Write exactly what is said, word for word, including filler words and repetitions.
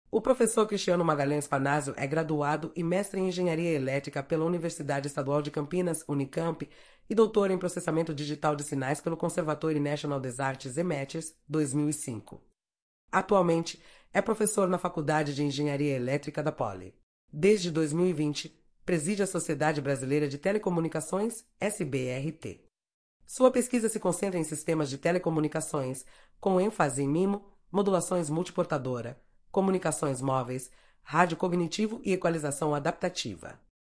O professor Cristiano Magalhães Panazzo é graduado e mestre em Engenharia Elétrica pela Universidade Estadual de Campinas, Unicamp, e doutor em Processamento Digital de Sinais pelo Conservatório National des Arts e Métiers, dois mil e cinco. Atualmente, é professor na Faculdade de Engenharia Elétrica da Poli. Desde dois mil e vinte, preside a Sociedade Brasileira de Telecomunicações, S B R T. Sua pesquisa se concentra em sistemas de telecomunicações, com ênfase em MIMO, modulações multiportadora, comunicações móveis, rádio cognitivo e equalização adaptativa.